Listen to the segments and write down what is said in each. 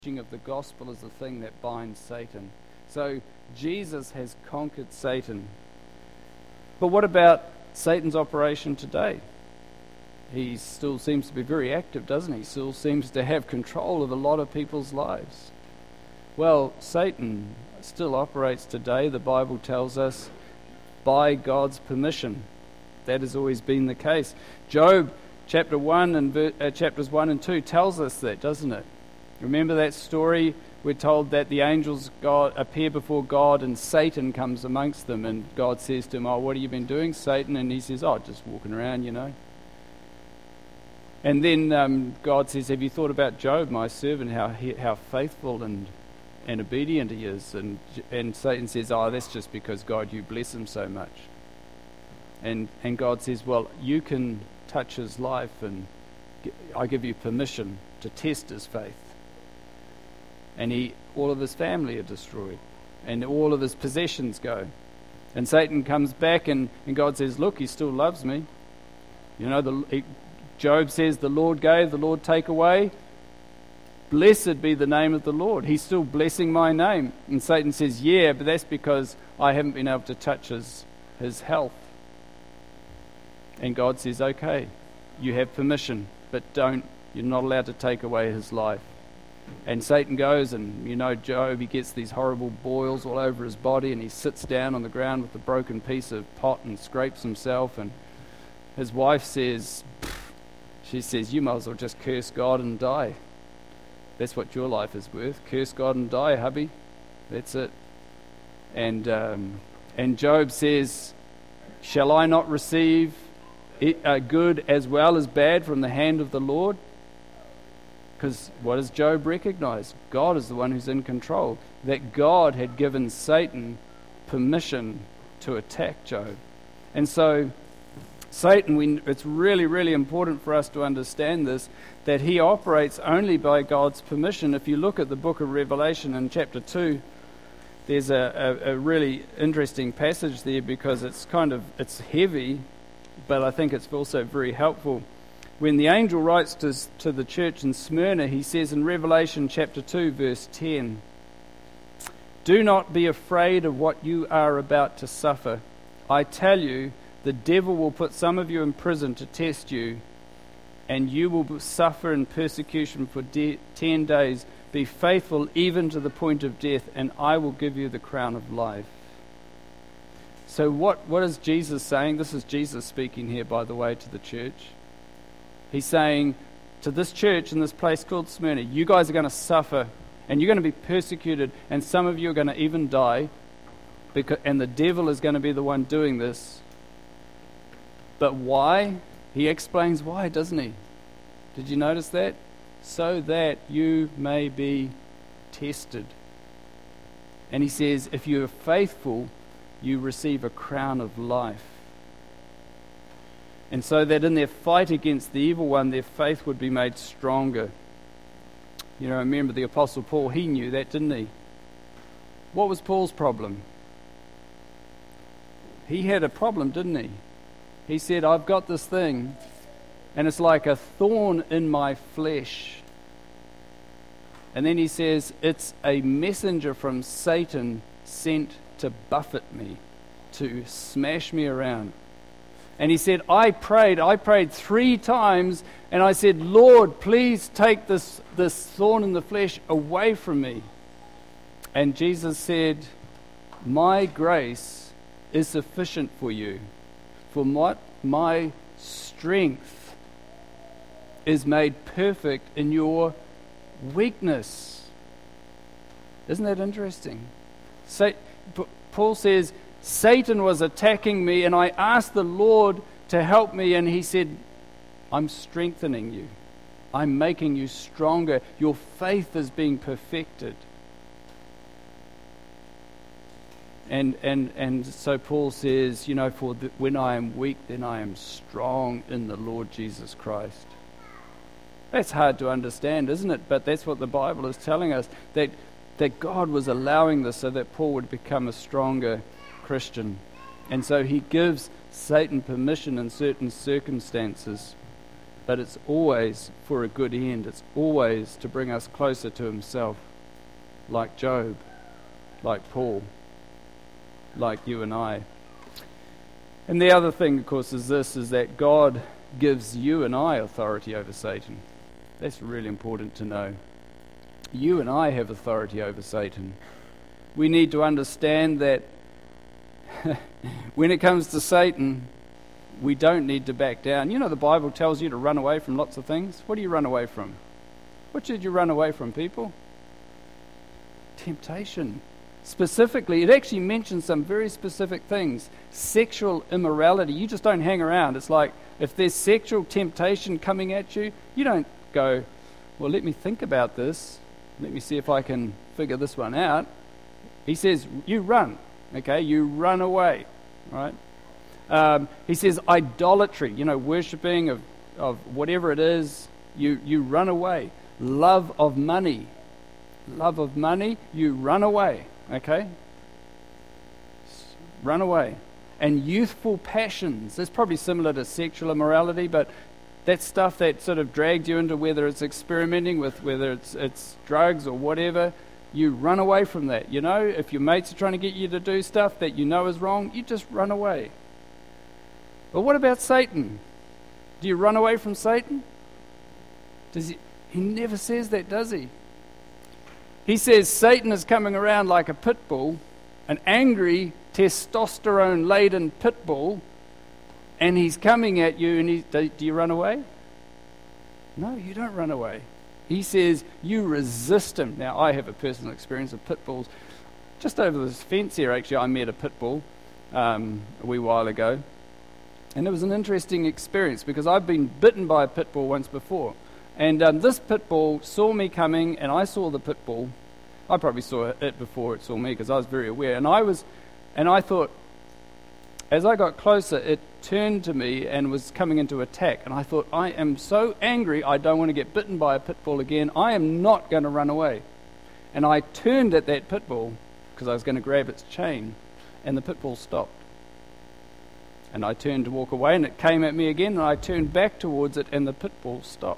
of the gospel is the thing that binds Satan. So Jesus has conquered Satan. But what about Satan's operation today? He still seems to be very active, doesn't he? Still seems to have control of a lot of people's lives. Well, Satan still operates today, the Bible tells us, by God's permission. That has always been the case. Job chapter 1 and chapters 1 and 2 tells us that, doesn't it? Remember that story? We're told that the angels appear before God and Satan comes amongst them, and God says to him, "Oh, what have you been doing, Satan?" And he says, "Oh, just walking around, you know." And then God says, "Have you thought about Job, my servant, how faithful and obedient he is?" And Satan says, "Oh, that's just because, God, you bless him so much." And God says, "Well, you can touch his life, and I give you permission to test his faith." And all of his family are destroyed, and all of his possessions go. And Satan comes back, and God says, "Look, he still loves me." You know, Job says, "The Lord gave, the Lord take away. Blessed be the name of the Lord." He's still blessing my name. And Satan says, "Yeah, but that's because I haven't been able to touch his health." And God says, "Okay, you have permission, but you're not allowed to take away his life." And Satan goes, and you know Job, he gets these horrible boils all over his body, and he sits down on the ground with a broken piece of pot and scrapes himself. And his wife says, "You might as well just curse God and die. That's what your life is worth. Curse God and die, hubby. That's it." And Job says, "Shall I not receive good as well as bad from the hand of the Lord?" Because what does Job recognize? God is the one who's in control. That God had given Satan permission to attack Job. And so Satan, it's really, really important for us to understand this, that he operates only by God's permission. If you look at the book of Revelation in chapter 2, there's a really interesting passage there, because it's heavy, but I think it's also very helpful. When the angel writes to the church in Smyrna, he says in Revelation chapter 2, verse 10, "Do not be afraid of what you are about to suffer. I tell you, the devil will put some of you in prison to test you, and you will suffer in persecution for 10 days. Be faithful even to the point of death, and I will give you the crown of life." So what is Jesus saying? This is Jesus speaking here, by the way, to the church. He's saying to this church in this place called Smyrna, you guys are going to suffer, and you're going to be persecuted, and some of you are going to even die, and the devil is going to be the one doing this. But why? He explains why, doesn't he? Did you notice that? So that you may be tested. And he says, if you are faithful, you receive a crown of life. And so that in their fight against the evil one, their faith would be made stronger. You know, remember the Apostle Paul, he knew that, didn't he? What was Paul's problem? He had a problem, didn't he? He said, "I've got this thing, and it's like a thorn in my flesh." And then he says, "It's a messenger from Satan sent to buffet me, to smash me around." And he said, I prayed 3 times, and I said, "Lord, please take this thorn in the flesh away from me." And Jesus said, "My grace is sufficient for you, for my strength is made perfect in your weakness." Isn't that interesting? Paul says, Satan was attacking me, and I asked the Lord to help me, and he said, "I'm strengthening you. I'm making you stronger. Your faith is being perfected." And so Paul says, you know, when I am weak, then I am strong in the Lord Jesus Christ. That's hard to understand, isn't it? But that's what the Bible is telling us, that God was allowing this so that Paul would become a stronger Christian. And so he gives Satan permission in certain circumstances. but it's always for a good end. It's always to bring us closer to himself, like Job, like Paul, like you and I. And the other thing, of course, is that God gives you and I authority over Satan. That's really important to know. You and I have authority over Satan. We need to understand that when it comes to Satan, we don't need to back down. You know, the Bible tells you to run away from lots of things. What do you run away from? What should you run away from, people? Temptation. Specifically, it actually mentions some very specific things. Sexual immorality. You just don't hang around. It's like if there's sexual temptation coming at you, you don't go, well, let me think about this. Let me see if I can figure this one out. He says, you run. Okay, you run away. Right? He says idolatry, worshipping of whatever it is, you run away. Love of money, you run away. Okay? Run away. And youthful passions. That's probably similar to sexual immorality, but that stuff that sort of drags you into whether it's experimenting with, whether it's drugs or whatever, you run away from that. If your mates are trying to get you to do stuff that you know is wrong, you just run away. But what about Satan? Do you run away from Satan? He never says that, does he? He says Satan is coming around like a pit bull, an angry, testosterone-laden pit bull, and he's coming at you, and do you run away? No, you don't run away. He says you resist him. Now, I have a personal experience of pit bulls. Just over this fence here, actually, I met a pit bull a wee while ago. And it was an interesting experience because I've been bitten by a pit bull once before. And this pit bull saw me coming, and I saw the pit bull. I probably saw it before it saw me because I was very aware. And I thought, as I got closer, it turned to me and was coming into attack. And I thought, I am so angry, I don't want to get bitten by a pit bull again. I am not going to run away. And I turned at that pit bull because I was going to grab its chain, and the pit bull stopped. And I turned to walk away, and it came at me again, and I turned back towards it, and the pit bull stopped.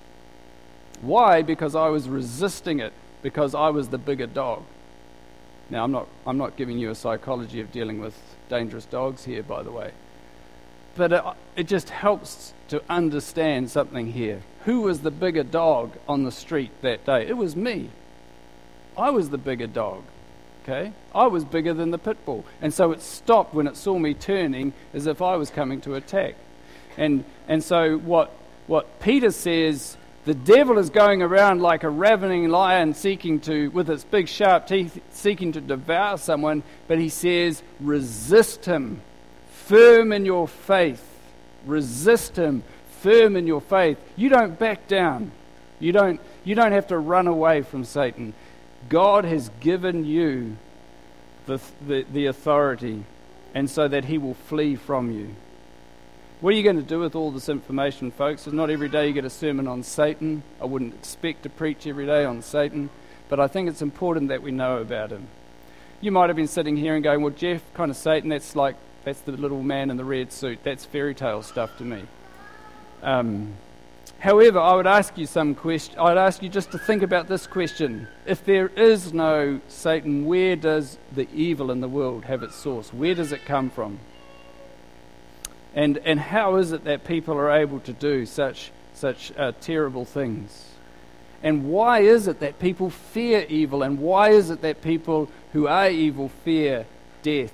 Why? Because I was resisting it, because I was the bigger dog. Now, I'm not giving you a psychology of dealing with dangerous dogs here, by the way. But it just helps to understand something here. Who was the bigger dog on the street that day? It was me. I was the bigger dog. Okay? I was bigger than the pit bull. And so it stopped when it saw me turning as if I was coming to attack. And so what Peter says, the devil is going around like a ravening lion with its big sharp teeth, seeking to devour someone, but he says, resist him, firm in your faith. Resist him, firm in your faith. You don't back down. You don't have to run away from Satan. God has given you the authority, and so that he will flee from you. What are you going to do with all this information, folks? It's not every day you get a sermon on Satan. I wouldn't expect to preach every day on Satan, but I think it's important that we know about him. You might have been sitting here and going, well, Jeff, kind of Satan, that's the little man in the red suit. That's fairy tale stuff to me. However, I would ask you I'd ask you just to think about this question. If there is no Satan, where does the evil in the world have its source? Where does it come from? And how is it that people are able to do such terrible things? And why is it that people fear evil? And why is it that people who are evil fear death?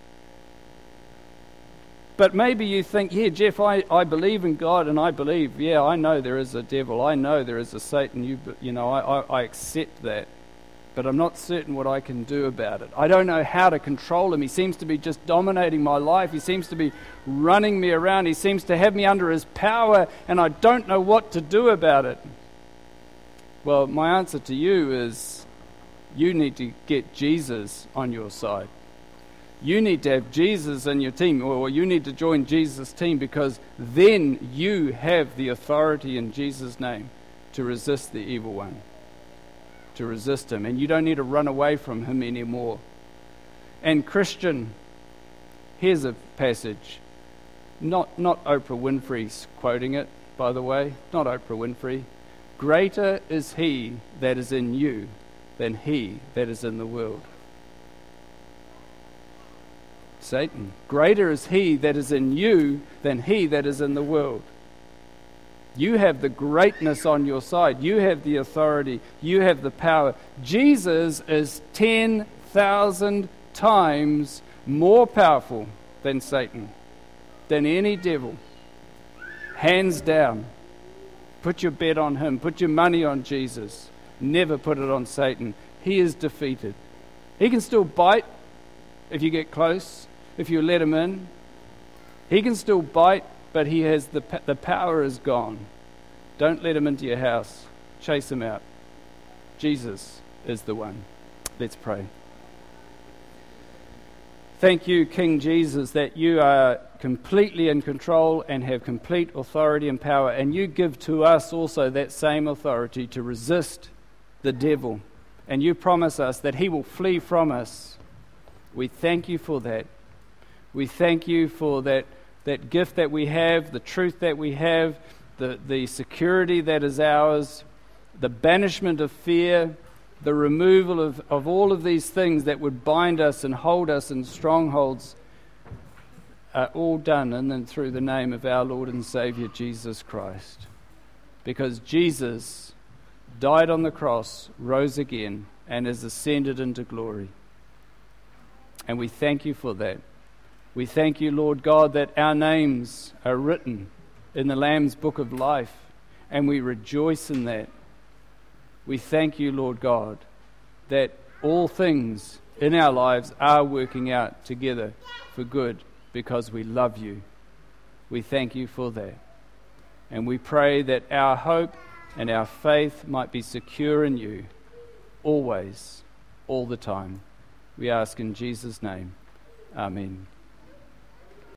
But maybe you think, yeah, Jeff, I believe in God, and I believe, yeah, I know there is a devil. I know there is a Satan. I accept that. But I'm not certain what I can do about it. I don't know how to control him. He seems to be just dominating my life. He seems to be running me around. He seems to have me under his power, and I don't know what to do about it. Well, my answer to you is you need to get Jesus on your side. You need to have Jesus in your team, or you need to join Jesus' team, because then you have the authority in Jesus' name to resist the evil one, to resist him, and you don't need to run away from him anymore. And Christian, here's a passage, not Oprah Winfrey's quoting it, by the way, not Oprah Winfrey. Greater is he that is in you than he that is in the world. Satan, greater is he that is in you than he that is in the world. You have the greatness on your side. You have the authority. You have the power. Jesus is 10,000 times more powerful than Satan, than any devil. Hands down. Put your bet on him. Put your money on Jesus. Never put it on Satan. He is defeated. He can still bite if you get close, if you let him in. He can still bite, but he has the power is gone. Don't let him into your house. Chase him out. Jesus is the one. Let's pray. Thank you, King Jesus, that you are completely in control and have complete authority and power, and you give to us also that same authority to resist the devil, and you promise us that he will flee from us. We thank you for that. We thank you for that gift that we have, the truth that we have, the security that is ours, the banishment of fear, the removal of all of these things that would bind us and hold us in strongholds, are all done in and through the name of our Lord and Savior Jesus Christ. Because Jesus died on the cross, rose again, and has ascended into glory. And we thank you for that. We thank you, Lord God, that our names are written in the Lamb's book of life, and we rejoice in that. We thank you, Lord God, that all things in our lives are working out together for good because we love you. We thank you for that. And we pray that our hope and our faith might be secure in you, always, all the time. We ask in Jesus' name. Amen.